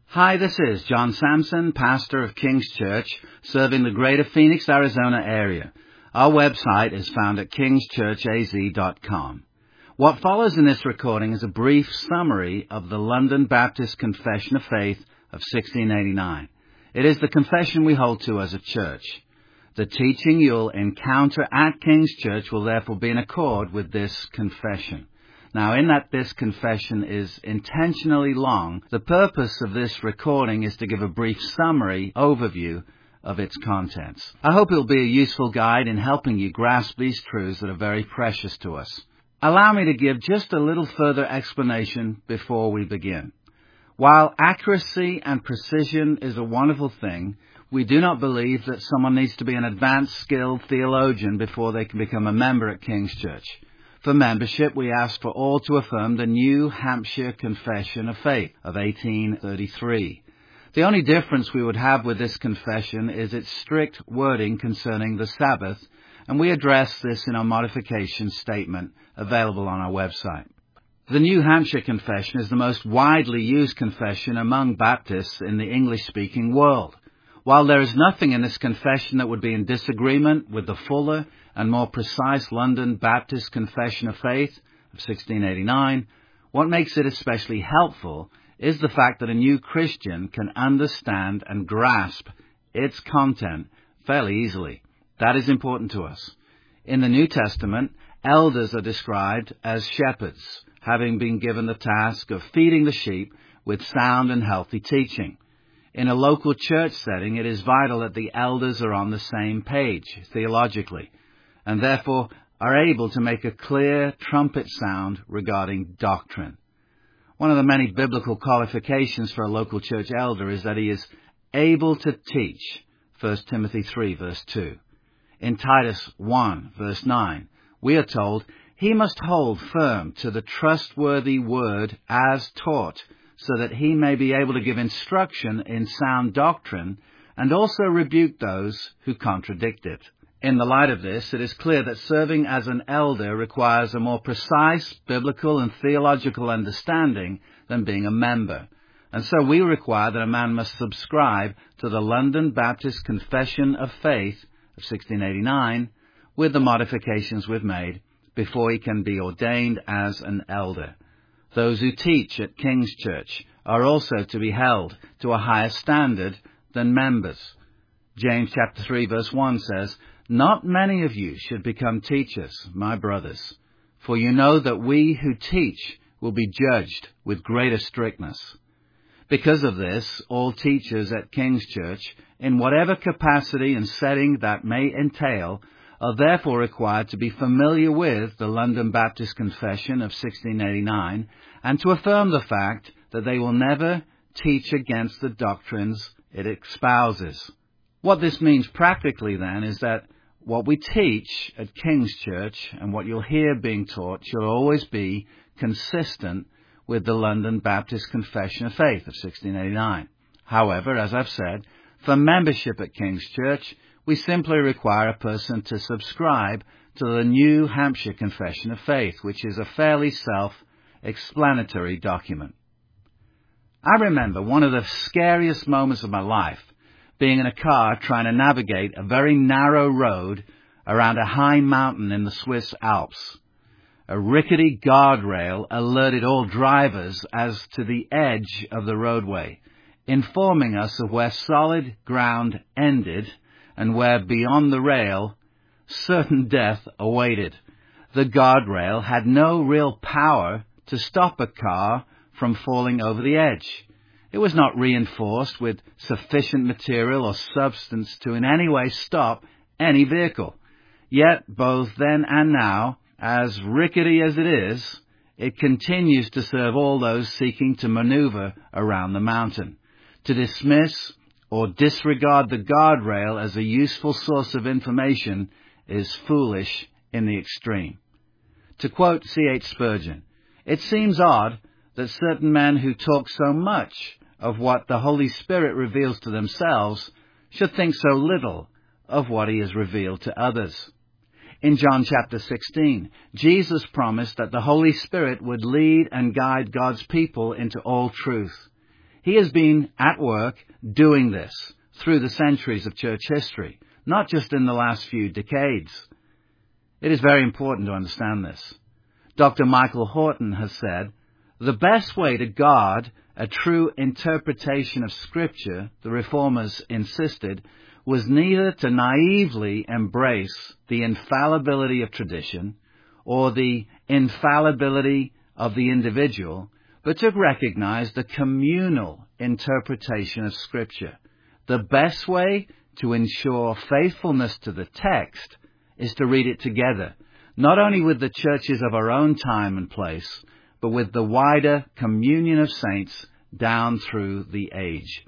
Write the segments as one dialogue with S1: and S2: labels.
S1: Hi, this is John Sampson, pastor of King's Church, serving the greater Phoenix, Arizona area. Our website is found at kingschurchaz.com. What follows in this recording is a brief summary of the London Baptist Confession of Faith of 1689. It is the confession we hold to as a church. The teaching you'll encounter at King's Church will therefore be in accord with this confession. Now, in that this confession is intentionally long, the purpose of this recording is to give a brief summary overview of its contents. I hope it will be a useful guide in helping you grasp these truths that are very precious to us. Allow me to give just a little further explanation before we begin. While accuracy and precision is a wonderful thing, we do not believe that someone needs to be an advanced, skilled theologian before they can become a member at King's Church. For membership, we ask for all to affirm the New Hampshire Confession of Faith of 1833. The only difference we would have with this confession is its strict wording concerning the Sabbath, and we address this in our modification statement available on our website. The New Hampshire Confession is the most widely used confession among Baptists in the English-speaking world. While there is nothing in this confession that would be in disagreement with the fuller and more precise London Baptist Confession of Faith of 1689, what makes it especially helpful is the fact that a new Christian can understand and grasp its content fairly easily. That is important to us. In the New Testament, elders are described as shepherds, having been given the task of feeding the sheep with sound and healthy teaching. In a local church setting, it is vital that the elders are on the same page theologically, and therefore are able to make a clear trumpet sound regarding doctrine. One of the many biblical qualifications for a local church elder is that he is able to teach, 1 Timothy 3, verse 2. In Titus 1, verse 9, we are told, he must hold firm to the trustworthy word as taught, so that he may be able to give instruction in sound doctrine and also rebuke those who contradict it. In the light of this, it is clear that serving as an elder requires a more precise biblical and theological understanding than being a member. And so we require that a man must subscribe to the London Baptist Confession of Faith of 1689 with the modifications we've made before he can be ordained as an elder. Those who teach at King's Church are also to be held to a higher standard than members. James chapter 3 verse 1 says, "Not many of you should become teachers, my brothers, for you know that we who teach will be judged with greater strictness." Because of this, all teachers at King's Church, in whatever capacity and setting that may entail, are therefore required to be familiar with the London Baptist Confession of 1689 and to affirm the fact that they will never teach against the doctrines it espouses. What this means practically then is that what we teach at King's Church and what you'll hear being taught should always be consistent with the London Baptist Confession of Faith of 1689. However, as I've said, for membership at King's Church, we simply require a person to subscribe to the New Hampshire Confession of Faith, which is a fairly self-explanatory document. I remember one of the scariest moments of my life being in a car trying to navigate a very narrow road around a high mountain in the Swiss Alps. A rickety guardrail alerted all drivers as to the edge of the roadway, informing us of where solid ground ended and where beyond the rail certain death awaited. The guardrail had no real power to stop a car from falling over the edge. It was not reinforced with sufficient material or substance to in any way stop any vehicle. Yet, both then and now, as rickety as it is, it continues to serve all those seeking to maneuver around the mountain. To dismiss or disregard the guardrail as a useful source of information is foolish in the extreme. To quote C.H. Spurgeon, "It seems odd that certain men who talk so much of what the Holy Spirit reveals to themselves should think so little of what he has revealed to others." In John chapter 16, Jesus promised that the Holy Spirit would lead and guide God's people into all truth. He has been at work doing this through the centuries of church history, not just in the last few decades. It is very important to understand this. Dr. Michael Horton has said, "The best way to guard a true interpretation of Scripture," the Reformers insisted, "was neither to naively embrace the infallibility of tradition or the infallibility of the individual, but to recognize the communal interpretation of Scripture. The best way to ensure faithfulness to the text is to read it together, not only with the churches of our own time and place, but with the wider communion of saints down through the age."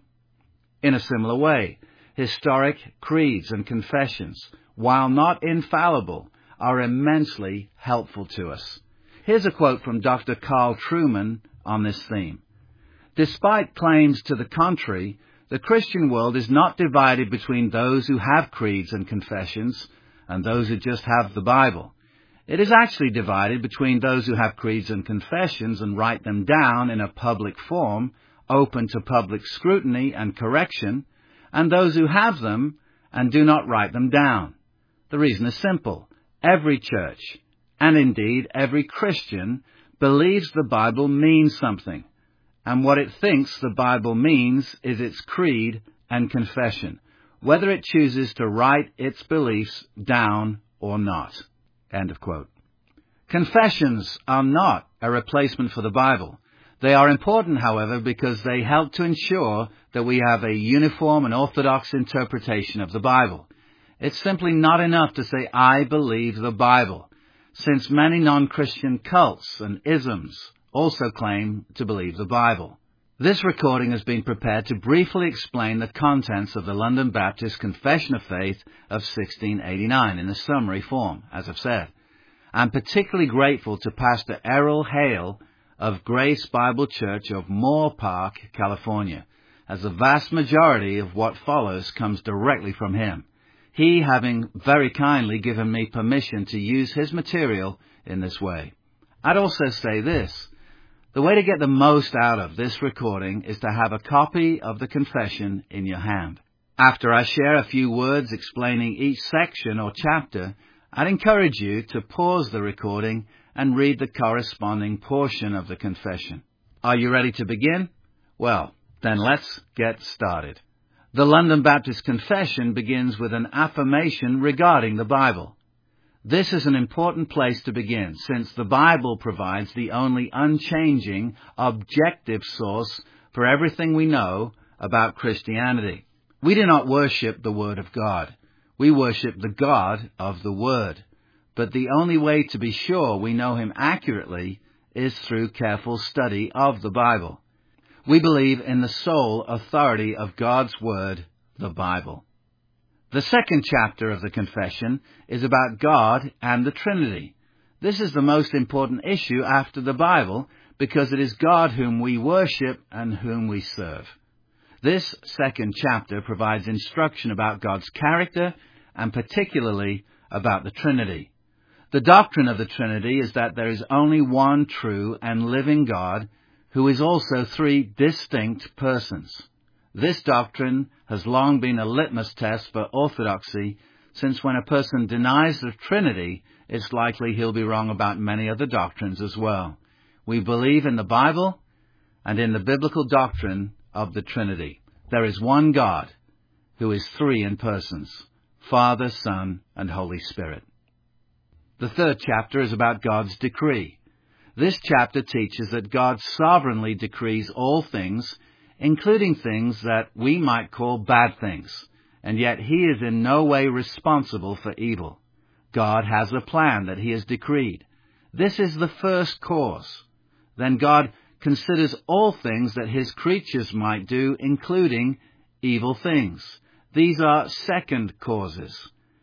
S1: In a similar way, historic creeds and confessions, while not infallible, are immensely helpful to us. Here's a quote from Dr. Carl Trueman on this theme. "Despite claims to the contrary, the Christian world is not divided between those who have creeds and confessions and those who just have the Bible. It is actually divided between those who have creeds and confessions and write them down in a public form, open to public scrutiny and correction, and those who have them and do not write them down. The reason is simple. Every church, and indeed every Christian, believes the Bible means something, and what it thinks the Bible means is its creed and confession, whether it chooses to write its beliefs down or not." End of quote. Confessions are not a replacement for the Bible. They are important, however, because they help to ensure that we have a uniform and orthodox interpretation of the Bible. It's simply not enough to say, "I believe the Bible," since many non-Christian cults and isms also claim to believe the Bible. This recording has been prepared to briefly explain the contents of the London Baptist Confession of Faith of 1689 in a summary form, as I've said. I'm particularly grateful to Pastor Errol Hale of Grace Bible Church of Moore Park, California, as the vast majority of what follows comes directly from him, he having very kindly given me permission to use his material in this way. I'd also say this. The way to get the most out of this recording is to have a copy of the confession in your hand. After I share a few words explaining each section or chapter, I'd encourage you to pause the recording and read the corresponding portion of the confession. Are you ready to begin? Well, then let's get started. The London Baptist Confession begins with an affirmation regarding the Bible. This is an important place to begin, since the Bible provides the only unchanging, objective source for everything we know about Christianity. We do not worship the Word of God. We worship the God of the Word. But the only way to be sure we know Him accurately is through careful study of the Bible. We believe in the sole authority of God's Word, the Bible. The second chapter of the confession is about God and the Trinity. This is the most important issue after the Bible because it is God whom we worship and whom we serve. This second chapter provides instruction about God's character and particularly about the Trinity. The doctrine of the Trinity is that there is only one true and living God who is also three distinct persons. This doctrine has long been a litmus test for orthodoxy, since when a person denies the Trinity, it's likely he'll be wrong about many other doctrines as well. We believe in the Bible and in the biblical doctrine of the Trinity. There is one God who is three in persons, Father, Son, and Holy Spirit. The third chapter is about God's decree. This chapter teaches that God sovereignly decrees all things, including things that we might call bad things, and yet He is in no way responsible for evil. God has a plan that He has decreed. This is the first cause. Then God considers all things that His creatures might do, including evil things. These are second causes.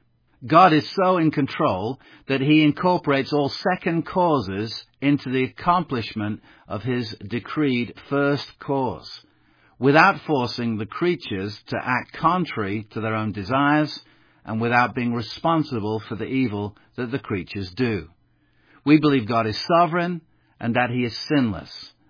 S1: God is so in control that He incorporates all second causes into the accomplishment of His decreed first cause, without forcing the creatures to act contrary to their own desires and without being responsible for the evil that the creatures do. We believe God is sovereign and that He is sinless,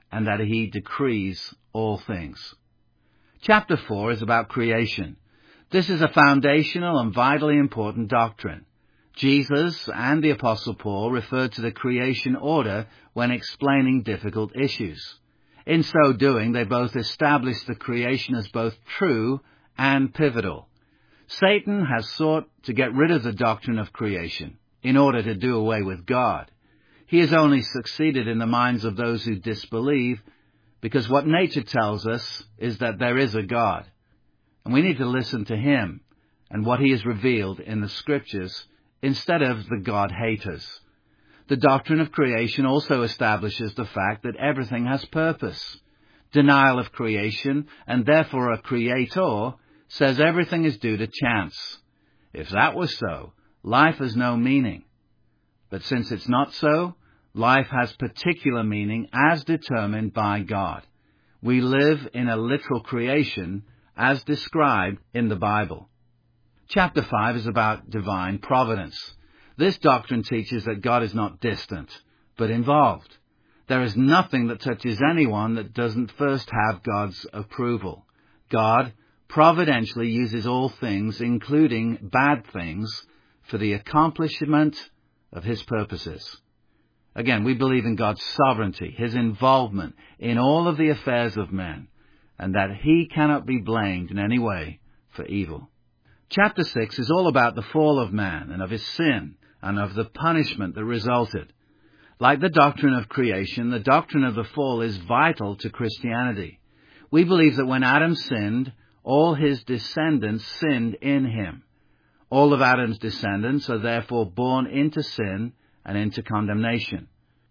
S1: and that he decrees all things. Chapter 4 is about creation. This is a foundational and vitally important doctrine. Jesus and the Apostle Paul referred to the creation order when explaining difficult issues. In so doing, they both established the creation as both true and pivotal. Satan has sought to get rid of the doctrine of creation in order to do away with God. He has only succeeded in the minds of those who disbelieve, because what nature tells us is that there is a God, and we need to listen to him and what he has revealed in the Scriptures instead of the God-haters. The doctrine of creation also establishes the fact that everything has purpose. Denial of creation, and therefore a creator, says everything is due to chance. If that was so, life has no meaning. But since it's not so, life has particular meaning as determined by God. We live in a literal creation as described in the Bible. Chapter 5 is about divine providence. This doctrine teaches that God is not distant, but involved. There is nothing that touches anyone that doesn't first have God's approval. God providentially uses all things, including bad things, for the accomplishment of his purposes. Again, we believe in God's sovereignty, his involvement in all of the affairs of men, and that he cannot be blamed in any way for evil. Chapter 6 is all about the fall of man and of his sin and of the punishment that resulted. Like the doctrine of creation, the doctrine of the fall is vital to Christianity. We believe that when Adam sinned, all his descendants sinned in him. All of Adam's descendants are therefore born into sin and into condemnation.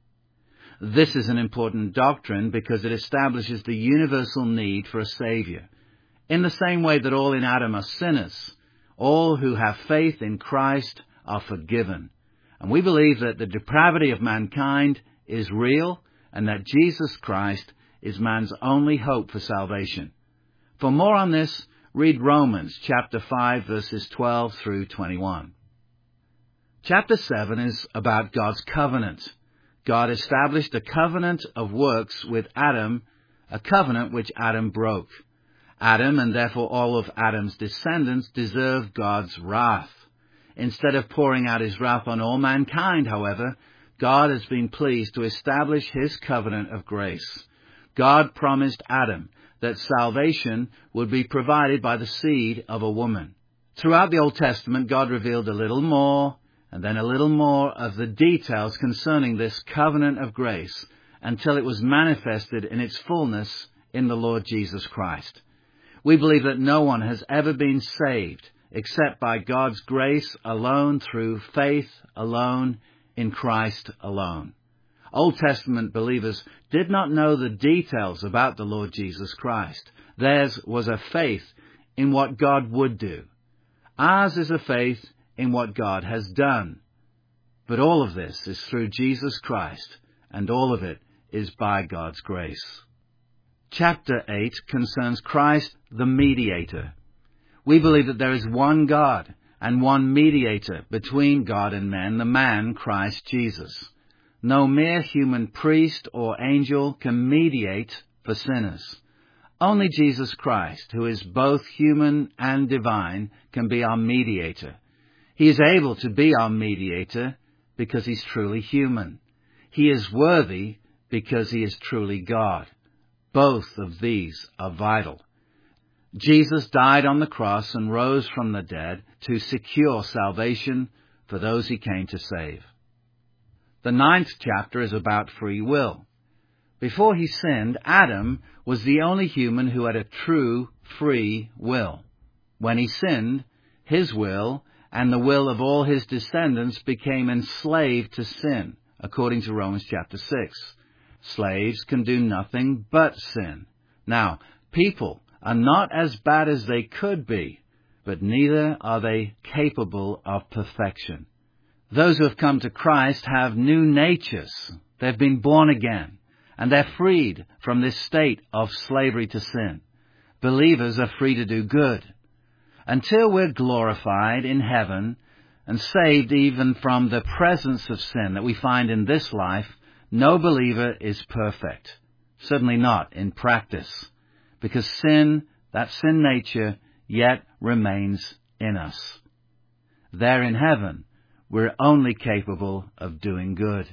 S1: This is an important doctrine because it establishes the universal need for a Savior. In the same way that all in Adam are sinners, all who have faith in Christ are forgiven. And we believe that the depravity of mankind is real and that Jesus Christ is man's only hope for salvation. For more on this, read Romans chapter 5 verses 12 through 21. Chapter 7 is about God's covenant. God established a covenant of works with Adam, a covenant which Adam broke. Adam, and therefore all of Adam's descendants, deserve God's wrath. Instead of pouring out his wrath on all mankind, however, God has been pleased to establish his covenant of grace. God promised Adam that salvation would be provided by the seed of a woman. Throughout the Old Testament, God revealed a little more, and then a little more of the details concerning this covenant of grace until it was manifested in its fullness in the Lord Jesus Christ. We believe that no one has ever been saved except by God's grace alone, through faith alone, in Christ alone. Old Testament believers did not know the details about the Lord Jesus Christ. Theirs was a faith in what God would do. Ours is a faith in what God has done. But all of this is through Jesus Christ, and all of it is by God's grace. Chapter 8 concerns Christ, the mediator. We believe that there is one God and one mediator between God and men, the man Christ Jesus. No mere human priest or angel can mediate for sinners. Only Jesus Christ, who is both human and divine, can be our mediator. He is able to be our mediator because he's truly human. He is worthy because he is truly God. Both of these are vital. Jesus died on the cross and rose from the dead to secure salvation for those he came to save. The 9th chapter is about free will. Before he sinned, Adam was the only human who had a true free will. When he sinned, his will and the will of all his descendants became enslaved to sin, according to Romans chapter 6. Slaves can do nothing but sin. Now, people are not as bad as they could be, but neither are they capable of perfection. Those who have come to Christ have new natures. They've been born again, and they're freed from this state of slavery to sin. Believers are free to do good. Until we're glorified in heaven and saved even from the presence of sin that we find in this life, no believer is perfect. Certainly not in practice, because sin, that sin nature, yet remains in us. There in heaven, we're only capable of doing good.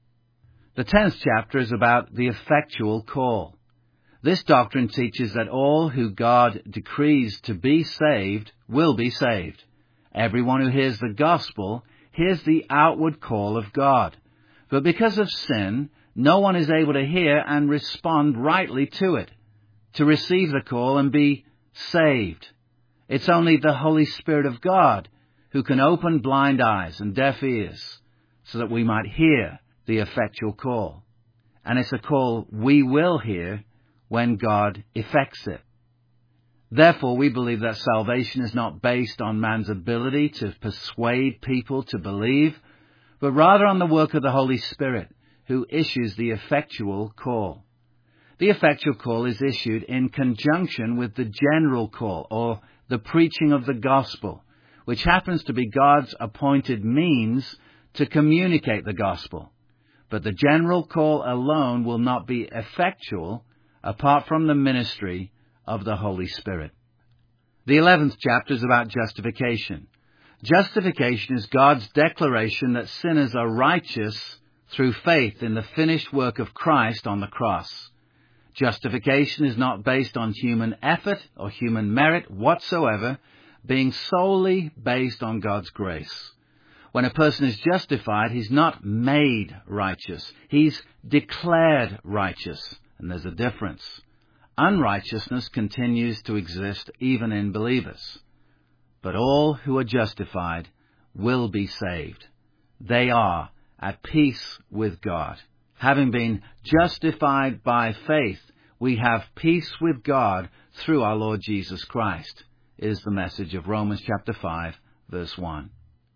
S1: The 10th chapter is about the effectual call. This doctrine teaches that all who God decrees to be saved will be saved. Everyone who hears the gospel hears the outward call of God. But because of sin, no one is able to hear and respond rightly to it, to receive the call and be saved. It's only the Holy Spirit of God who can open blind eyes and deaf ears so that we might hear the effectual call. And it's a call we will hear when God effects it. Therefore, we believe that salvation is not based on man's ability to persuade people to believe, but rather on the work of the Holy Spirit, who issues the effectual call. The effectual call is issued in conjunction with the general call, or the preaching of the gospel, which happens to be God's appointed means to communicate the gospel. But the general call alone will not be effectual apart from the ministry of the Holy Spirit. The 11th chapter is about justification. Justification is God's declaration that sinners are righteous through faith in the finished work of Christ on the cross. Justification is not based on human effort or human merit whatsoever, being solely based on God's grace. When a person is justified, he's not made righteous. He's declared righteous, and there's a difference. Unrighteousness continues to exist even in believers. But all who are justified will be saved. They are at peace with God. Having been justified by faith, we have peace with God through our Lord Jesus Christ, is the message of Romans chapter 5, verse 1.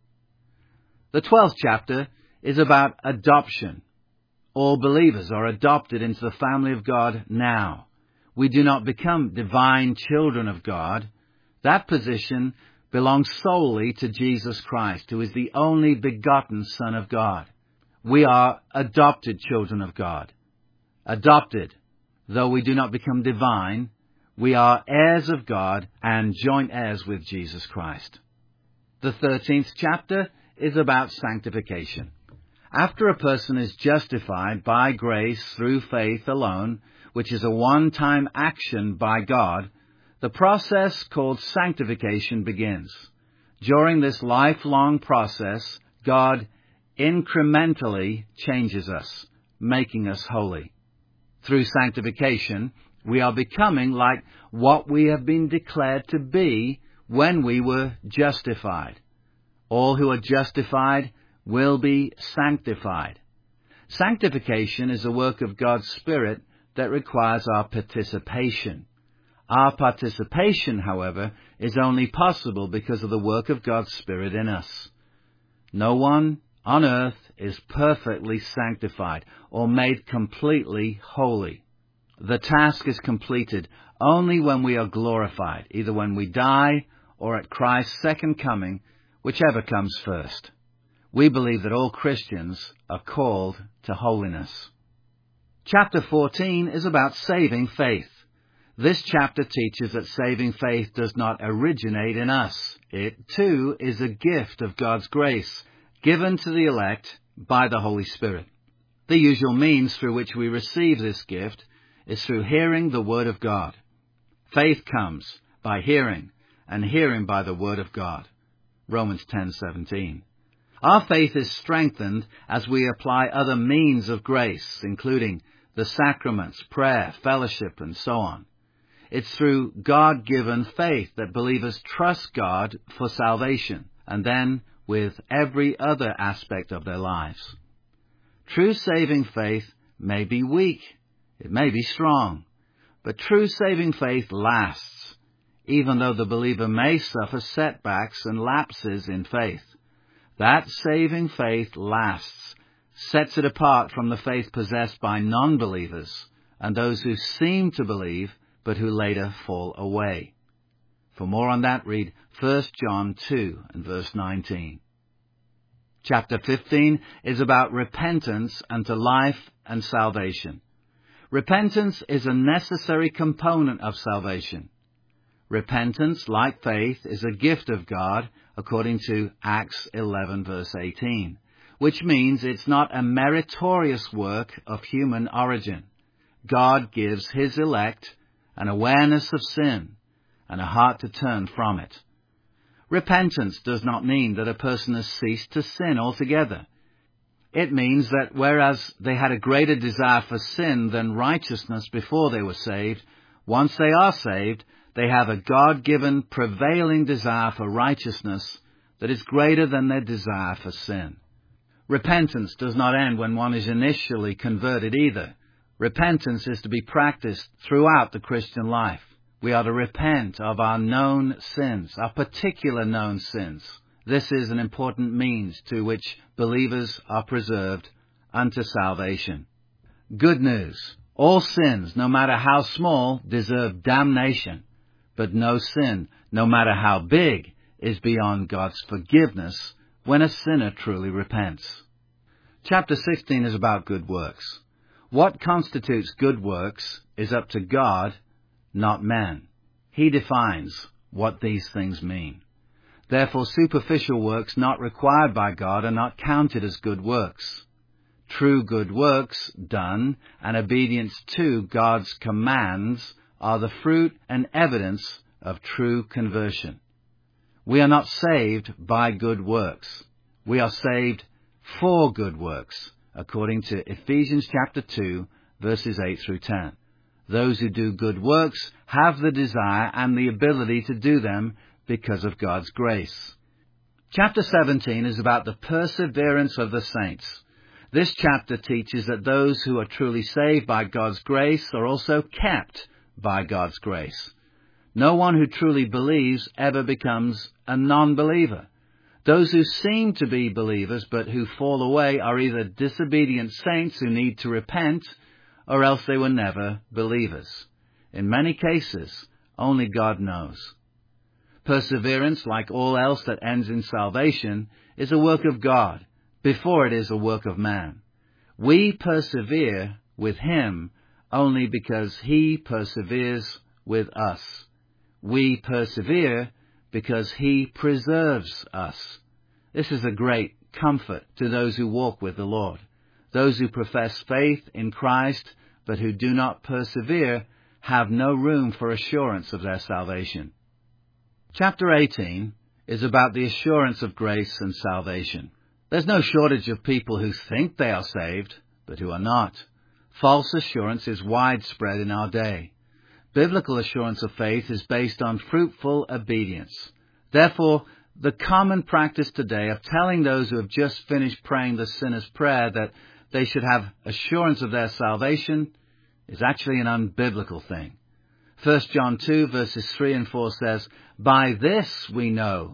S1: The 12th chapter is about adoption. All believers are adopted into the family of God now. We do not become divine children of God. That position belongs solely to Jesus Christ, who is the only begotten Son of God. We are adopted children of God. Adopted, though we do not become divine, we are heirs of God and joint heirs with Jesus Christ. The 13th chapter is about sanctification. After a person is justified by grace through faith alone, which is a one-time action by God, the process called sanctification begins. During this lifelong process, God incrementally changes us, making us holy. Through sanctification, we are becoming like what we have been declared to be when we were justified. All who are justified will be sanctified. Sanctification is a work of God's Spirit that requires our participation. Our participation, however, is only possible because of the work of God's Spirit in us. No one on earth is perfectly sanctified or made completely holy. The task is completed only when we are glorified, either when we die or at Christ's second coming, whichever comes first. We believe that all Christians are called to holiness. Chapter 14 is about saving faith. This chapter teaches that saving faith does not originate in us. It, too, is a gift of God's grace, given to the elect by the Holy Spirit. The usual means through which we receive this gift is through hearing the Word of God. Faith comes by hearing, and hearing by the Word of God. Romans 10:17. Our faith is strengthened as we apply other means of grace, including the sacraments, prayer, fellowship, and so on. It's through God-given faith that believers trust God for salvation, and then with every other aspect of their lives. True saving faith may be weak, it may be strong, but true saving faith lasts, even though the believer may suffer setbacks and lapses in faith. That saving faith lasts, sets it apart from the faith possessed by non-believers and those who seem to believe but who later fall away. For more on that, read 1 John 2 and verse 19. Chapter 15 is about repentance unto life and salvation. Repentance is a necessary component of salvation. Repentance, like faith, is a gift of God, according to Acts 11, verse 18, which means it's not a meritorious work of human origin. God gives His elect an awareness of sin and a heart to turn from it. Repentance does not mean that a person has ceased to sin altogether. It means that whereas they had a greater desire for sin than righteousness before they were saved, once they are saved, they have a God-given prevailing desire for righteousness that is greater than their desire for sin. Repentance does not end when one is initially converted either. Repentance is to be practiced throughout the Christian life. We are to repent of our known sins, our particular known sins. This is an important means to which believers are preserved unto salvation. Good news. All sins, no matter how small, deserve damnation. But no sin, no matter how big, is beyond God's forgiveness when a sinner truly repents. Chapter 16 is about good works. What constitutes good works is up to God, not man. He defines what these things mean. Therefore, superficial works not required by God are not counted as good works. True good works done and obedience to God's commands are the fruit and evidence of true conversion. We are not saved by good works. We are saved for good works, according to Ephesians chapter 2, verses 8 through 10. Those who do good works have the desire and the ability to do them because of God's grace. Chapter 17 is about the perseverance of the saints. This chapter teaches that those who are truly saved by God's grace are also kept by God's grace. No one who truly believes ever becomes a non-believer. Those who seem to be believers but who fall away are either disobedient saints who need to repent, or else they were never believers. In many cases, only God knows. Perseverance, like all else that ends in salvation, is a work of God before it is a work of man. We persevere with Him only because He perseveres with us. We persevere because He preserves us. This is a great comfort to those who walk with the Lord. Those who profess faith in Christ but who do not persevere have no room for assurance of their salvation. Chapter 18 is about the assurance of grace and salvation. There's no shortage of people who think they are saved, but who are not. False assurance is widespread in our day. Biblical assurance of faith is based on fruitful obedience. Therefore, the common practice today of telling those who have just finished praying the sinner's prayer that they should have assurance of their salvation is actually an unbiblical thing. 1 John 2 verses 3 and 4 says, "By this we know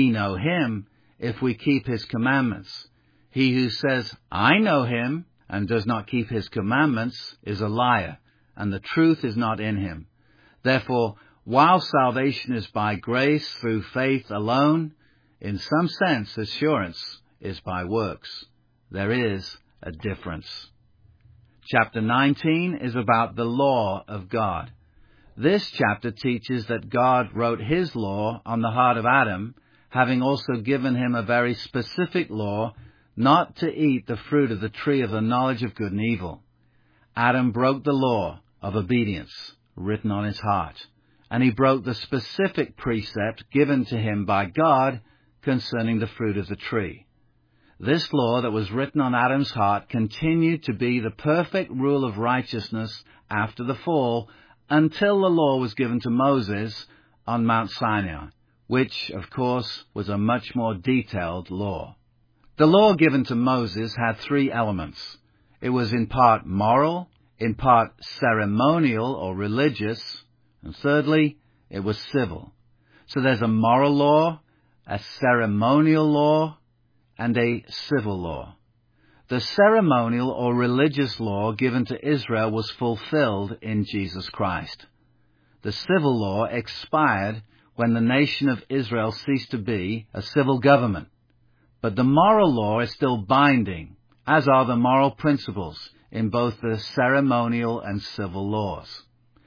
S1: Him, if we keep His commandments. He who says, 'I know Him,' and does not keep His commandments is a liar, and the truth is not in him. Therefore, while salvation is by grace through faith alone, in some sense assurance is by works. There is a difference." Chapter 19 is about the law of God. This chapter teaches that God wrote His law on the heart of Adam, having also given him a very specific law not to eat the fruit of the tree of the knowledge of good and evil. Adam broke the law of obedience written on his heart, and he broke the specific precept given to him by God concerning the fruit of the tree. This law that was written on Adam's heart continued to be the perfect rule of righteousness after the fall, until the law was given to Moses on Mount Sinai, which, of course, was a much more detailed law. The law given to Moses had three elements. It was in part moral, in part ceremonial or religious, and thirdly, it was civil. So there's a moral law, a ceremonial law, and a civil law. The ceremonial or religious law given to Israel was fulfilled in Jesus Christ. The civil law expired when the nation of Israel ceased to be a civil government. But the moral law is still binding, as are the moral principles in both the ceremonial and civil laws.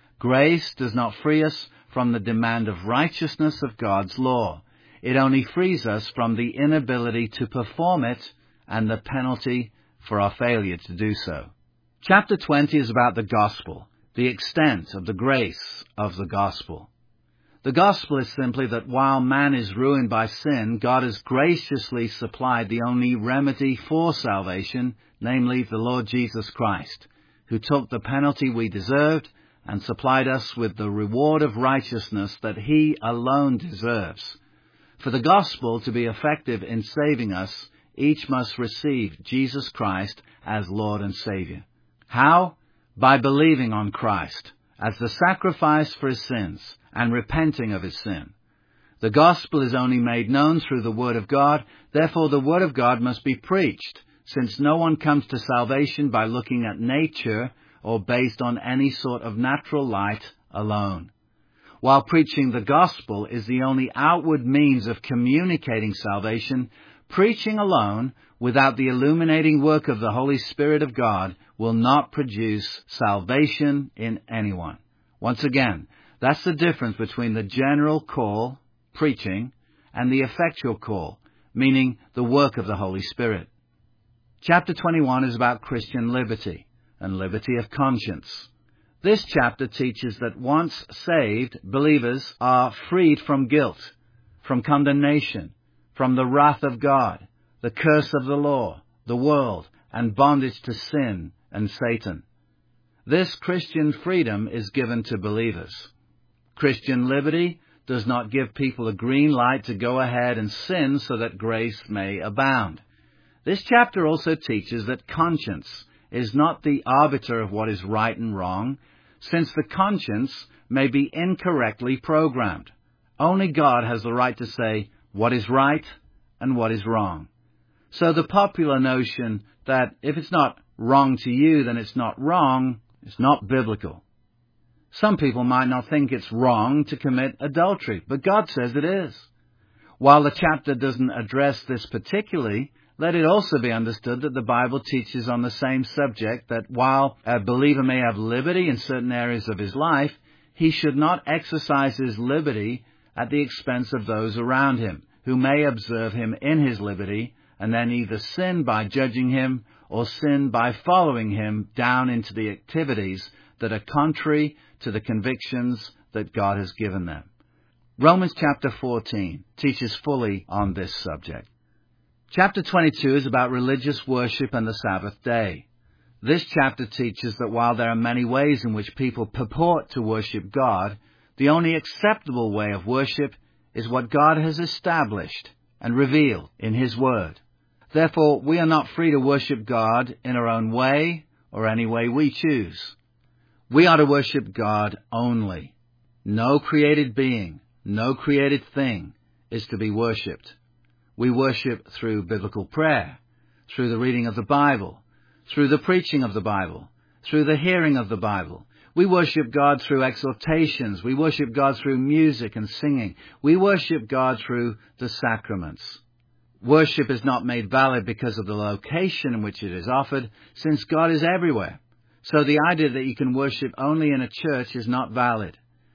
S1: Grace does not free us from the demand of righteousness of God's law. It only frees us from the inability to perform it and the penalty for our failure to do so. Chapter 20 is about the gospel, the extent of the grace of the gospel. The gospel is simply that while man is ruined by sin, God has graciously supplied the only remedy for salvation, namely the Lord Jesus Christ, who took the penalty we deserved and supplied us with the reward of righteousness that he alone deserves. For the gospel to be effective in saving us, each must receive Jesus Christ as Lord and Savior. How? By believing on Christ as the sacrifice for his sins and repenting of his sin. The gospel is only made known through the Word of God. Therefore, the Word of God must be preached, since no one comes to salvation by looking at nature or based on any sort of natural light alone. While preaching the gospel is the only outward means of communicating salvation, preaching alone, without the illuminating work of the Holy Spirit of God, will not produce salvation in anyone. Once again, that's the difference between the general call, preaching, and the effectual call, meaning the work of the Holy Spirit. Chapter 21 is about Christian liberty and liberty of conscience. This chapter teaches that once saved, believers are freed from guilt, from condemnation, from the wrath of God, the curse of the law, the world, and bondage to sin and Satan. This Christian freedom is given to believers. Christian liberty does not give people a green light to go ahead and sin so that grace may abound. This chapter also teaches that conscience is not the arbiter of what is right and wrong, since the conscience may be incorrectly programmed. Only God has the right to say what is right and what is wrong. So the popular notion that if it's not wrong to you, then it's not wrong, is not biblical. Some people might not think it's wrong to commit adultery, but God says it is. While the chapter doesn't address this particularly, let it also be understood that the Bible teaches on the same subject, that while a believer may have liberty in certain areas of his life, he should not exercise his liberty at the expense of those around him, who may observe him in his liberty and then either sin by judging him or sin by following him down into the activities that are contrary to the convictions that God has given them. Romans chapter 14 teaches fully on this subject. Chapter 22 is about religious worship and the Sabbath day. This chapter teaches that while there are many ways in which people purport to worship God, the only acceptable way of worship is what God has established and revealed in His Word. Therefore, we are not free to worship God in our own way or any way we choose. We are to worship God only. No created being, no created thing is to be worshipped. We worship through biblical prayer, through the reading of the Bible, through the preaching of the Bible, through the hearing of the Bible. We worship God through exhortations. We worship God through music and singing. We worship God through the sacraments. Worship is not made valid because of the location in which it is offered, since God is everywhere. So the idea that you can worship only in a church is not valid.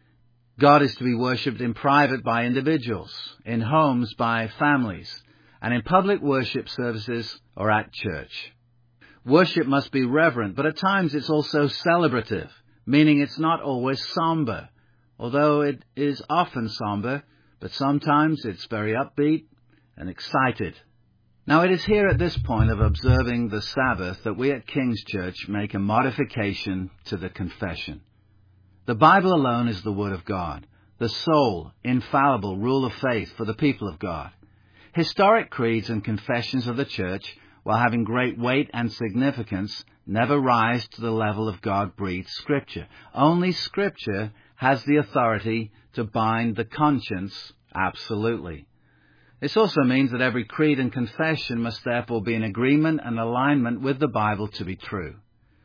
S1: God is to be worshipped in private by individuals, in homes by families, and in public worship services or at church. Worship must be reverent, but at times it's also celebrative, meaning it's not always somber, although it is often somber, but sometimes it's very upbeat and excited. Now it is here at this point of observing the Sabbath that we at King's Church make a modification to the confession. The Bible alone is the Word of God, the sole, infallible rule of faith for the people of God. Historic creeds and confessions of the Church, while having great weight and significance, never rise to the level of God-breathed Scripture. Only Scripture has the authority to bind the conscience absolutely. This also means that every creed and confession must therefore be in agreement and alignment with the Bible to be true.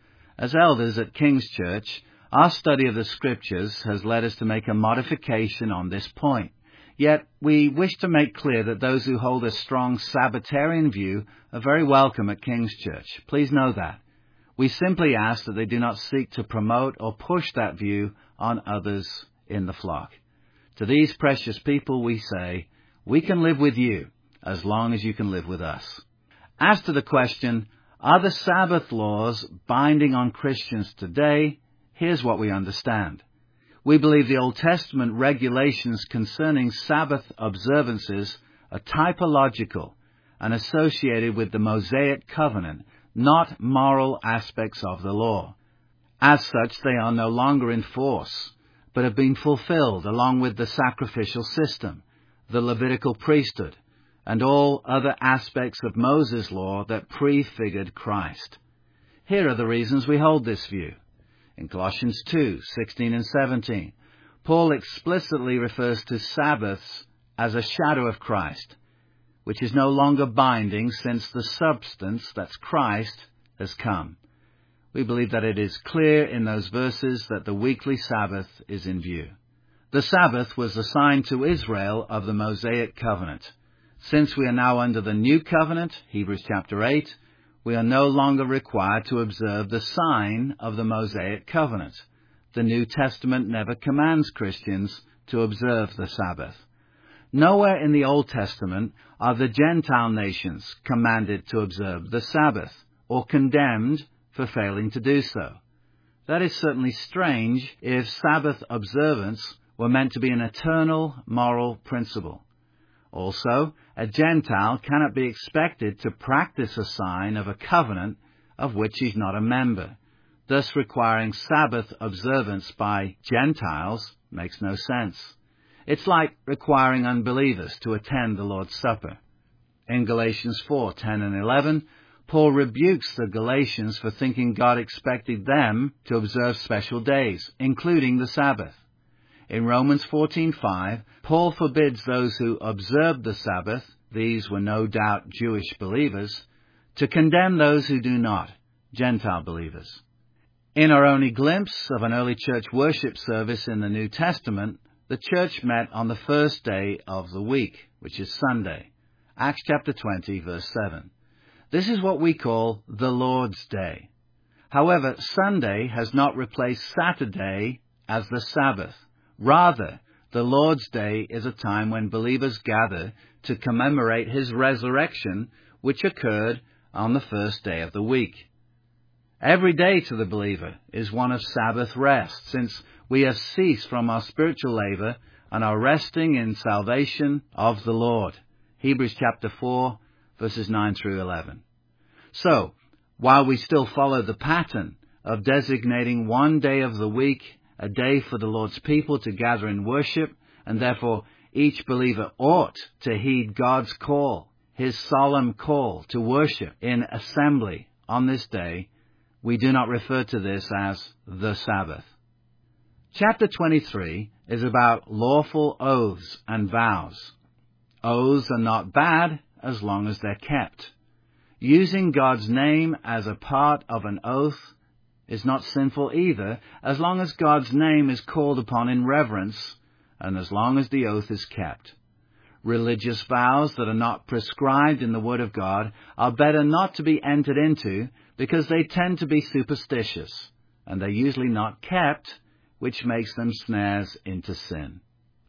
S1: As elders at King's Church, our study of the Scriptures has led us to make a modification on this point. Yet we wish to make clear that those who hold a strong Sabbatarian view are very welcome at King's Church. Please know that. We simply ask that they do not seek to promote or push that view on others in the flock. To these precious people we say, we can live with you as long as you can live with us. As to the question, are the Sabbath laws binding on Christians today? Here's what we understand. We believe the Old Testament regulations concerning Sabbath observances are typological and associated with the Mosaic covenant, not moral aspects of the law. As such, they are no longer in force, but have been fulfilled along with the sacrificial system, the Levitical priesthood, and all other aspects of Moses' law that prefigured Christ. Here are the reasons we hold this view. In Colossians 2:16 and 17, Paul explicitly refers to Sabbaths as a shadow of Christ, which is no longer binding since the substance, that's Christ, has come. We believe that it is clear in those verses that the weekly Sabbath is in view. The Sabbath was the sign to Israel of the Mosaic covenant. Since we are now under the new covenant, Hebrews chapter 8, we are no longer required to observe the sign of the Mosaic covenant. The New Testament never commands Christians to observe the Sabbath. Nowhere in the Old Testament are the Gentile nations commanded to observe the Sabbath or condemned for failing to do so. That is certainly strange if Sabbath observance were meant to be an eternal moral principle. Also, a Gentile cannot be expected to practice a sign of a covenant of which he is not a member. Thus, requiring Sabbath observance by Gentiles makes no sense. It's like requiring unbelievers to attend the Lord's Supper. In Galatians 4:10 and 11, Paul rebukes the Galatians for thinking God expected them to observe special days, including the Sabbath. In Romans 14:5, Paul forbids those who observed the Sabbath, these were no doubt Jewish believers, to condemn those who do not, Gentile believers. In our only glimpse of an early church worship service in the New Testament, the church met on the first day of the week, which is Sunday. Acts chapter 20, verse 7. This is what we call the Lord's Day. However, Sunday has not replaced Saturday as the Sabbath. Rather, the Lord's Day is a time when believers gather to commemorate His resurrection, which occurred on the first day of the week. Every day to the believer is one of Sabbath rest, since we have ceased from our spiritual labor and are resting in salvation of the Lord. Hebrews chapter 4, verses 9 through 11. So, while we still follow the pattern of designating one day of the week a day for the Lord's people to gather in worship, and therefore each believer ought to heed God's call, His solemn call to worship in assembly on this day, we do not refer to this as the Sabbath. Chapter 23 is about lawful oaths and vows. Oaths are not bad as long as they're kept. Using God's name as a part of an oath is not sinful either, as long as God's name is called upon in reverence, and as long as the oath is kept. Religious vows that are not prescribed in the Word of God are better not to be entered into, because they tend to be superstitious, and they're usually not kept, which makes them snares into sin.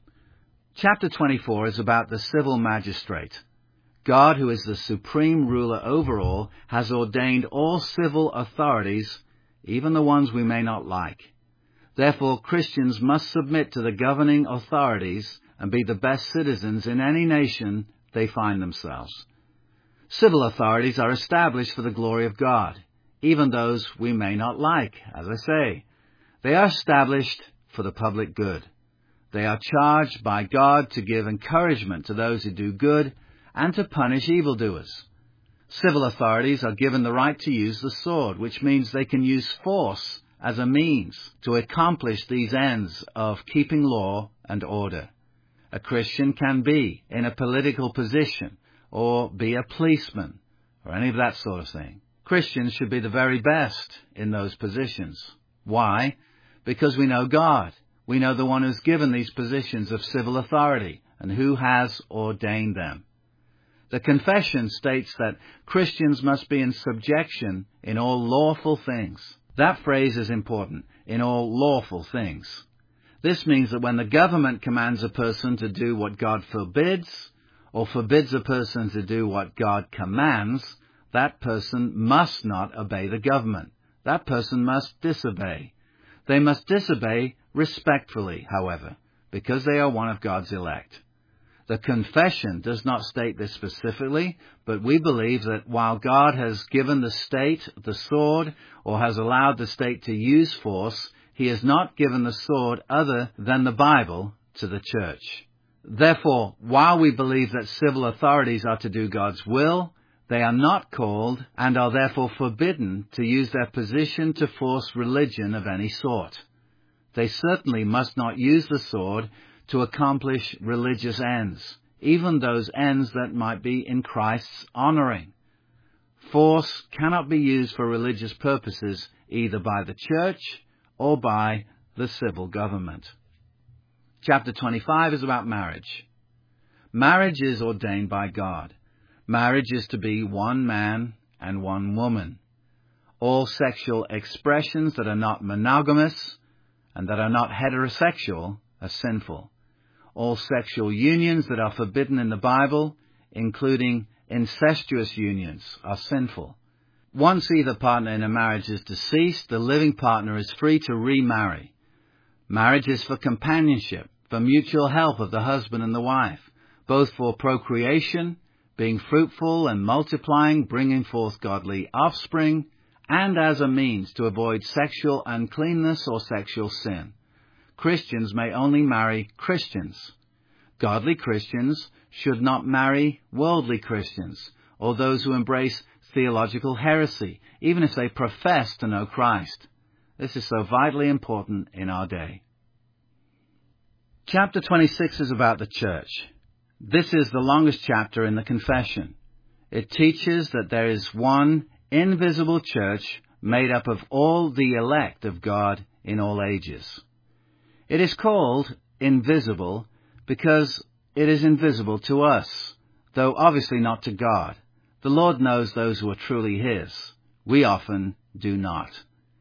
S1: Chapter 24 is about the civil magistrate. God, who is the supreme ruler over all, has ordained all civil authorities, even the ones we may not like. Therefore, Christians must submit to the governing authorities and be the best citizens in any nation they find themselves. Civil authorities are established for the glory of God, even those we may not like, as I say. They are established for the public good. They are charged by God to give encouragement to those who do good and to punish evildoers. Civil authorities are given the right to use the sword, which means they can use force as a means to accomplish these ends of keeping law and order. A Christian can be in a political position or be a policeman or any of that sort of thing. Christians should be the very best in those positions. Why? Because we know God. We know the one who's given these positions of civil authority and who has ordained them. The confession states that Christians must be in subjection in all lawful things. That phrase is important, in all lawful things. This means that when the government commands a person to do what God forbids, or forbids a person to do what God commands, that person must not obey the government. That person must disobey. They must disobey respectfully, however, because they are one of God's elect. The confession does not state this specifically, but we believe that while God has given the state the sword, or has allowed the state to use force, He has not given the sword other than the Bible to the church. Therefore, while we believe that civil authorities are to do God's will, they are not called and are therefore forbidden to use their position to force religion of any sort. They certainly must not use the sword to accomplish religious ends, even those ends that might be in Christ's honoring. Force cannot be used for religious purposes either by the church or by the civil government. Chapter 25 is about marriage. Marriage is ordained by God. Marriage is to be one man and one woman. All sexual expressions that are not monogamous and that are not heterosexual are sinful. All sexual unions that are forbidden in the Bible, including incestuous unions, are sinful. Once either partner in a marriage is deceased, the living partner is free to remarry. Marriage is for companionship, for mutual help of the husband and the wife, both for procreation, being fruitful and multiplying, bringing forth godly offspring, and as a means to avoid sexual uncleanness or sexual sin. Christians may only marry Christians. Godly Christians should not marry worldly Christians or those who embrace theological heresy, even if they profess to know Christ. This is so vitally important in our day. Chapter 26 is about the church. This is the longest chapter in the confession. It teaches that there is one invisible church made up of all the elect of God in all ages. It is called invisible because it is invisible to us, though obviously not to God. The Lord knows those who are truly His. We often do not.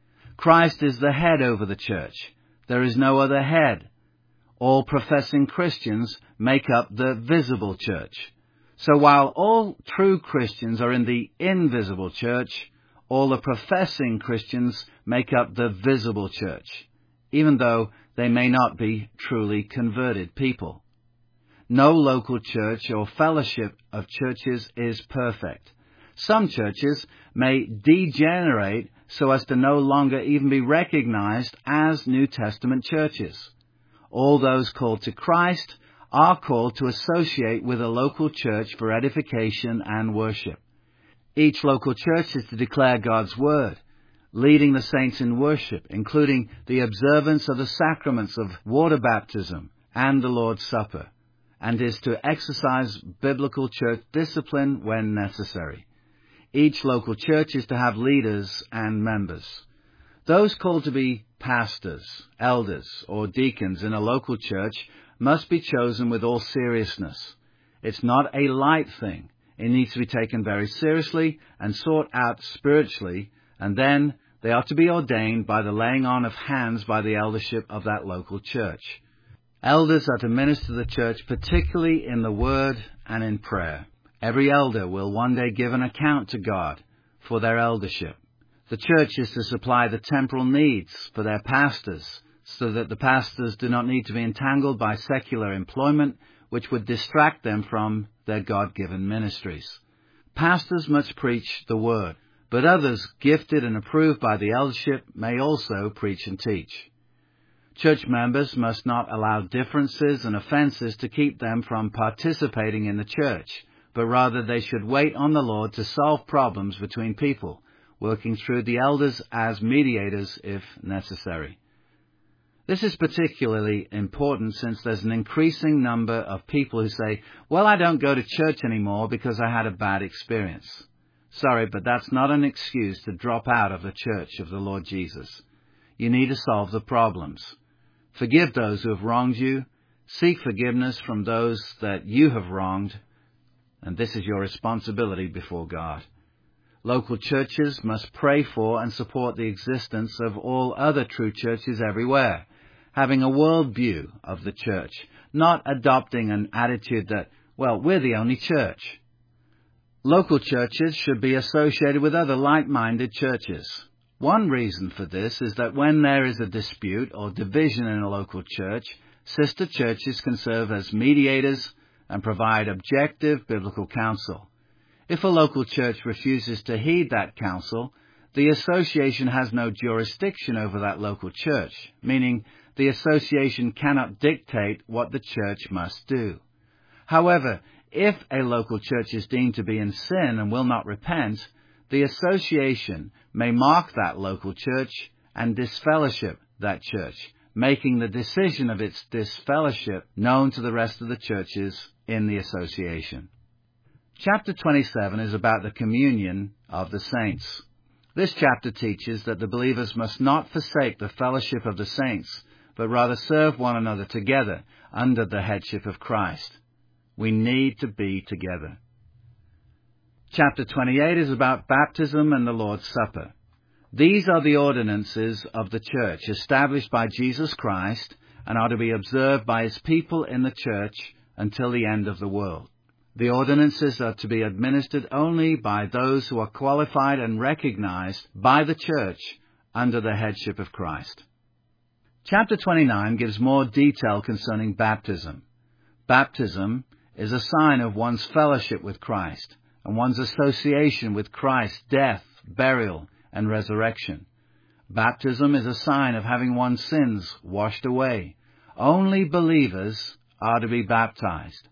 S1: Christ is the head over the church. There is no other head. All professing Christians make up the visible church. So while all true Christians are in the invisible church, all the professing Christians make up the visible church, even though they may not be truly converted people. No local church or fellowship of churches is perfect. Some churches may degenerate so as to no longer even be recognized as New Testament churches. All those called to Christ are called to associate with a local church for edification and worship. Each local church is to declare God's Word, leading the saints in worship, including the observance of the sacraments of water baptism and the Lord's Supper, and is to exercise biblical church discipline when necessary. Each local church is to have leaders and members. Those called to be pastors, elders, or deacons in a local church must be chosen with all seriousness. It's not a light thing. It needs to be taken very seriously and sought out spiritually, and then they are to be ordained by the laying on of hands by the eldership of that local church. Elders are to minister the church particularly in the Word and in prayer. Every elder will one day give an account to God for their eldership. The church is to supply the temporal needs for their pastors, so that the pastors do not need to be entangled by secular employment, which would distract them from their God-given ministries. Pastors must preach the Word, but others gifted and approved by the eldership may also preach and teach. Church members must not allow differences and offenses to keep them from participating in the church, but rather they should wait on the Lord to solve problems between people, working through the elders as mediators if necessary. This is particularly important since there's an increasing number of people who say, "Well, I don't go to church anymore because I had a bad experience." Sorry, but that's not an excuse to drop out of the church of the Lord Jesus. You need to solve the problems. Forgive those who have wronged you. Seek forgiveness from those that you have wronged. and this is your responsibility before God. Local churches must pray for and support the existence of all other true churches everywhere, having a worldview of the church, not adopting an attitude that, well, we're the only church. Local churches should be associated with other like-minded churches. One reason for this is that when there is a dispute or division in a local church, sister churches can serve as mediators and provide objective biblical counsel. If a local church refuses to heed that counsel, the association has no jurisdiction over that local church, meaning the association cannot dictate what the church must do. However, if a local church is deemed to be in sin and will not repent, the association may mark that local church and disfellowship that church, making the decision of its disfellowship known to the rest of the churches in the association. Chapter 27 is about the communion of the saints. This chapter teaches that the believers must not forsake the fellowship of the saints, but rather serve one another together under the headship of Christ. We need to be together. Chapter 28 is about baptism and the Lord's Supper. These are the ordinances of the church established by Jesus Christ and are to be observed by his people in the church until the end of the world. The ordinances are to be administered only by those who are qualified and recognized by the church under the headship of Christ. Chapter 29 gives more detail concerning baptism. Baptism is a sign of one's fellowship with Christ and one's association with Christ's death, burial, and resurrection. Baptism is a sign of having one's sins washed away. Only believers are to be baptized.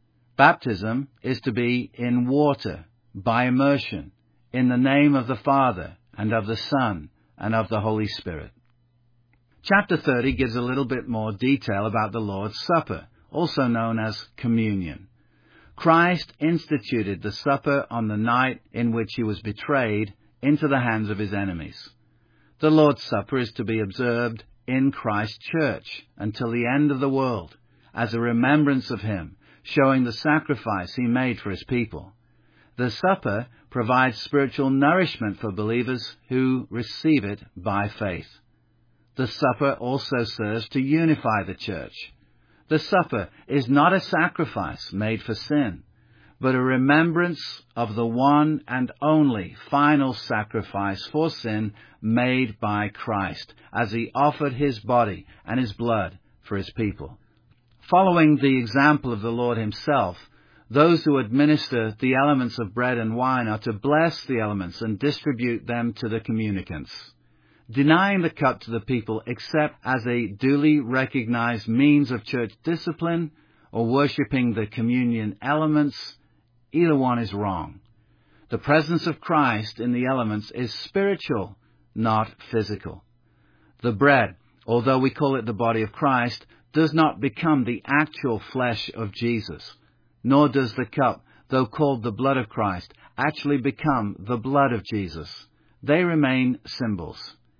S1: Baptism is to be in water, by immersion, in the name of the Father, and of the Son, and of the Holy Spirit. Chapter 30 gives a little bit more detail about the Lord's Supper, also known as communion. Christ instituted the supper on the night in which he was betrayed into the hands of his enemies. The Lord's Supper is to be observed in Christ's church until the end of the world, as a remembrance of him, showing the sacrifice he made for his people. The supper provides spiritual nourishment for believers who receive it by faith. The supper also serves to unify the church. The supper is not a sacrifice made for sin, but a remembrance of the one and only final sacrifice for sin made by Christ, as he offered his body and his blood for his people. Following the example of the Lord himself, those who administer the elements of bread and wine are to bless the elements and distribute them to the communicants. Denying the cup to the people except as a duly recognized means of church discipline or worshipping the communion elements, either one is wrong. The presence of Christ in the elements is spiritual, not physical. The bread, although we call it the body of Christ, does not become the actual flesh of Jesus, nor does the cup, though called the blood of Christ, actually become the blood of Jesus. They remain symbols.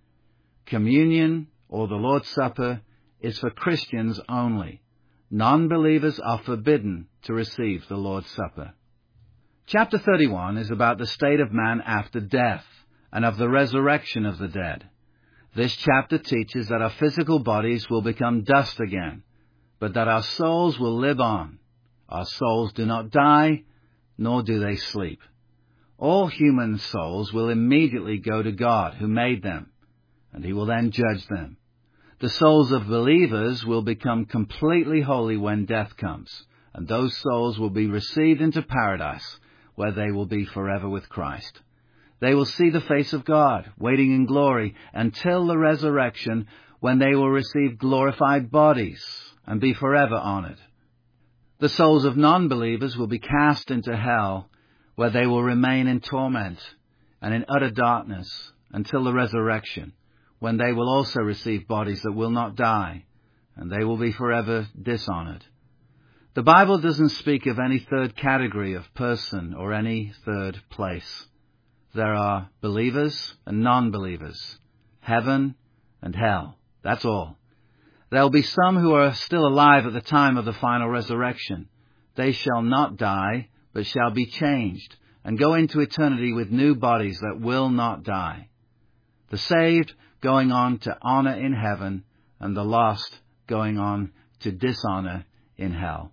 S1: Communion, or the Lord's Supper, is for Christians only. Non-believers are forbidden to receive the Lord's Supper. Chapter 31 is about the state of man after death and of the resurrection of the dead. This chapter teaches that our physical bodies will become dust again, but that our souls will live on. Our souls do not die, nor do they sleep. All human souls will immediately go to God, who made them, and he will then judge them. The souls of believers will become completely holy when death comes, and those souls will be received into paradise, where they will be forever with Christ. They will see the face of God, waiting in glory until the resurrection, when they will receive glorified bodies and be forever honored. The souls of non-believers will be cast into hell, where they will remain in torment and in utter darkness until the resurrection, when they will also receive bodies that will not die, and they will be forever dishonored. The Bible doesn't speak of any third category of person or any third place. There are believers and non-believers, heaven and hell. That's all. There will be some who are still alive at the time of the final resurrection. They shall not die, but shall be changed, and go into eternity with new bodies that will not die. The saved going on to honor in heaven, and the lost going on to dishonor in hell.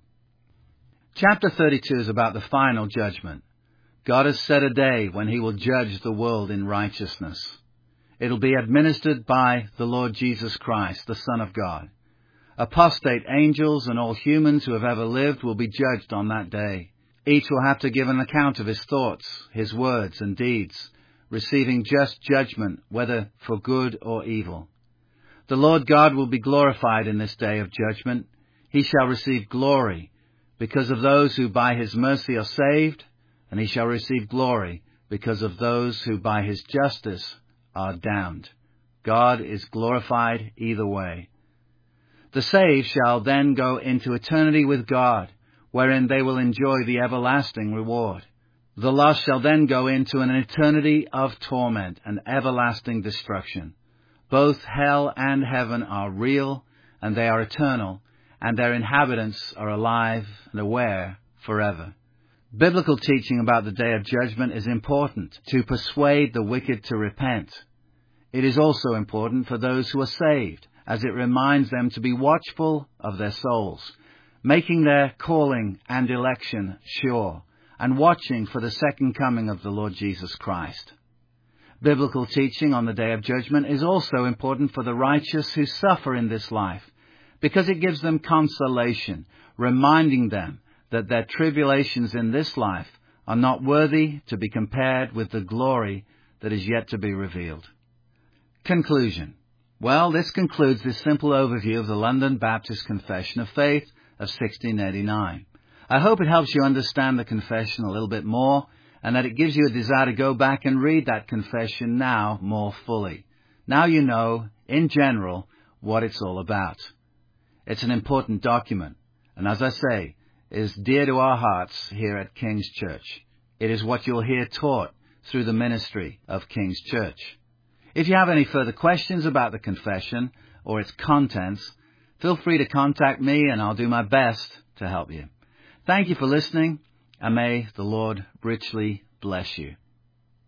S1: Chapter 32 is about the final judgment. God has set a day when he will judge the world in righteousness. It'll be administered by the Lord Jesus Christ, the Son of God. Apostate angels and all humans who have ever lived will be judged on that day. Each will have to give an account of his thoughts, his words and deeds, receiving just judgment, whether for good or evil. The Lord God will be glorified in this day of judgment. He shall receive glory because of those who by his mercy are saved, and he shall receive glory because of those who by his justice are damned. God is glorified either way. The saved shall then go into eternity with God, wherein they will enjoy the everlasting reward. The lost shall then go into an eternity of torment and everlasting destruction. Both hell and heaven are real, and they are eternal, and their inhabitants are alive and aware forever. Biblical teaching about the day of judgment is important to persuade the wicked to repent. It is also important for those who are saved, as it reminds them to be watchful of their souls, making their calling and election sure, and watching for the second coming of the Lord Jesus Christ. Biblical teaching on the day of judgment is also important for the righteous who suffer in this life, because it gives them consolation, reminding them that their tribulations in this life are not worthy to be compared with the glory that is yet to be revealed. Conclusion. Well, this concludes this simple overview of the London Baptist Confession of Faith of 1689. I hope it helps you understand the confession a little bit more, and that it gives you a desire to go back and read that confession now more fully. Now you know, in general, what it's all about. It's an important document, and as I say, is dear to our hearts here at King's Church. It is what you'll hear taught through the ministry of King's Church. If you have any further questions about the confession or its contents, feel free to contact me and I'll do my best to help you. Thank you for listening, and may the Lord richly bless you.